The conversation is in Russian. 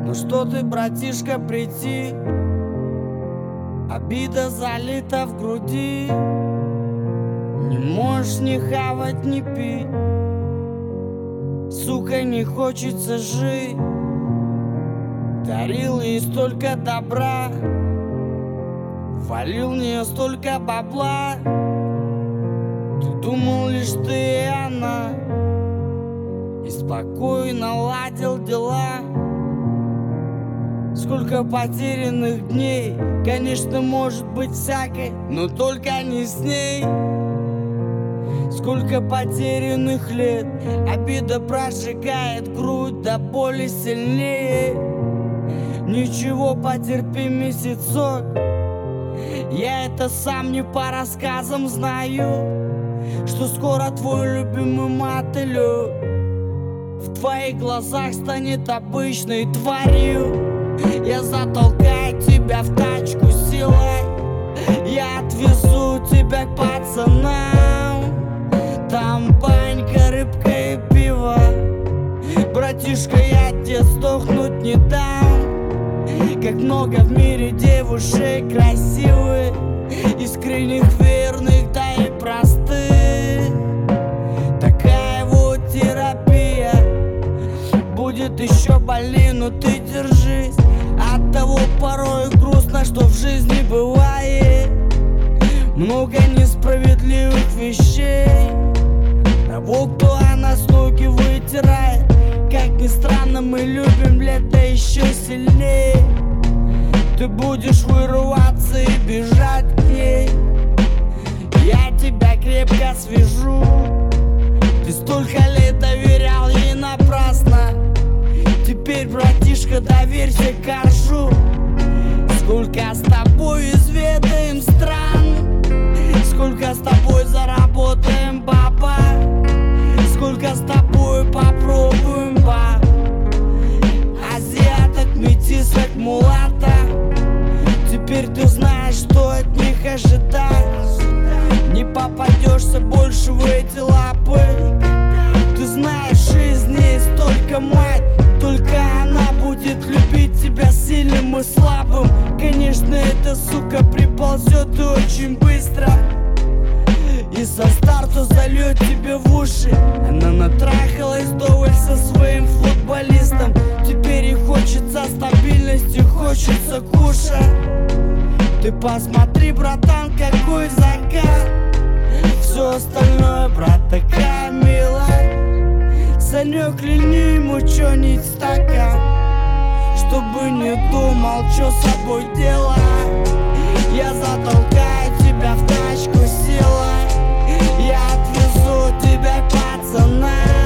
Ну что ты, братишка, прийти? Обида залита в груди. Не можешь ни хавать, ни пить. Сука, не хочется жить. Дарил ей столько добра, валил в нее столько бабла. Ты думал лишь ты и она, и спокойно ладил дела. Сколько потерянных дней, конечно, может быть всякой, но только не с ней. Сколько потерянных лет, обида прожигает грудь до боли сильнее. Ничего, потерпи месяцок, я это сам не по рассказам знаю, что скоро твой любимый мотылек в твоих глазах станет обычной тварью. Я затолкаю тебя в тачку силой, я отвезу тебя к пацанам. Там банька, рыбка и пиво. Братишка, я тебе сдохнуть не дам. Как много в мире девушек красивых, искренних, верных, да и простых. Такая вот терапия. Будет еще больнее, но ты держись. От того порой грустно, что в жизни бывает много несправедливых вещей. Того, кто о нас ноги вытирает. Как ни странно, мы любим лето еще сильнее. Ты будешь вырываться и бежать к ней. Я тебя крепко свяжу. Ты столько лет доверял ей напрасно. Теперь, братишка, доверься коржу. Сколько с тобой изведаем стран, сколько с тобой заработаем баба, сколько с тобой попробуем баб. Азиаток, метисок, мулата. Теперь ты знаешь, что от них ожидать. Не попадешься больше в эти лапы. Ты знаешь, жизнь есть только мать. Только она будет любить тебя сильным и слабым. Конечно, эта сука приползет и очень быстро, и со старта зальет тебе в уши. Она натрахалась вдоволь со своим футболистом. Теперь ей хочется стабильности, хочется кушать. Ты посмотри, братан, какой закат. Все остальное, брат, такая милая. Санек, лини ему чё-нибудь стакан, чтобы не думал, чё с собой делать. Я затолкаю тебя в тачку силой, я отвезу тебя к пацанам.